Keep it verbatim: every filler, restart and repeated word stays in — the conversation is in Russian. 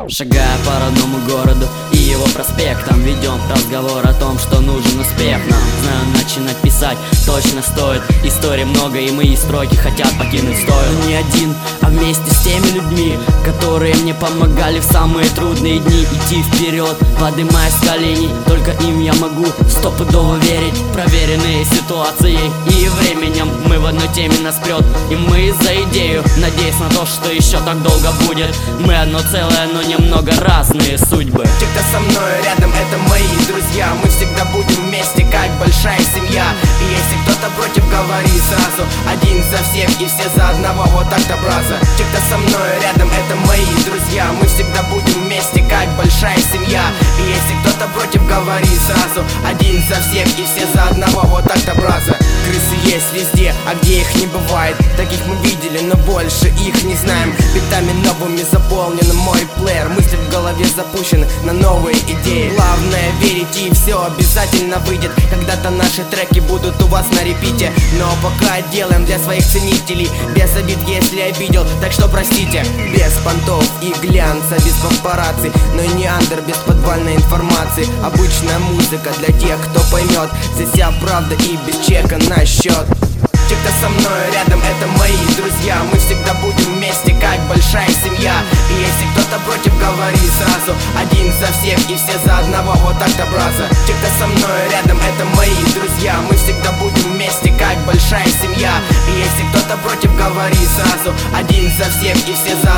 Шагая по родному городу и его проспектам, ведем разговор о том, что нужен успех нам. Знаю, начинать писать точно стоит. Историй много, и мои строки хотят покинуть стойло. Но не один, а вместе с теми людьми, которые мне помогали в самые трудные дни. Идти вперед, поднимаясь с коленей, только им я могу стопудово верить. Проверенные ситуацией и временем, мы в одной теме нас прет, и мы за идею, надеясь на то, что еще так долго будет. Мы одно целое, но немного разные судьбы. Те, кто со мной рядом, это мои друзья. Мы всегда будем вместе, как большая семья. И если кто-то против, говори сразу: один за всех и все за одного, вот так-то, браза. Те, кто со мной рядом, это мои друзья. Мы всегда будем вместе, как большая семья. И если кто-то против, говори сразу: один за всех и все за одного, вот так-то, браза. Крысы есть везде, а где их не бывает. Таких мы видели, но больше их не знаем. Битами новыми заполнен мой плеер. Мысли в голове запущены на новые идеи. Главное верить, и все обязательно выйдет. Когда-то наши треки будут у вас на репите. Но пока делаем для своих ценителей, без обид, если обидел, так что простите. Без понтов и глянца, без папарацци, но не андер, без подвальной информации. Обычная музыка для тех, кто поймет. Здесь вся правда и без чека на счет. Те, кто со мной рядом, это мои друзья. Мы всегда будем вместе, как большая семья. И если кто-то против, говори сразу: один за всех и все за одного, вот так-то, браза. Те, кто со мной рядом, это мои друзья. Мы всегда будем вместе, как большая семья. И если кто-то против, говори сразу: один за всех и все за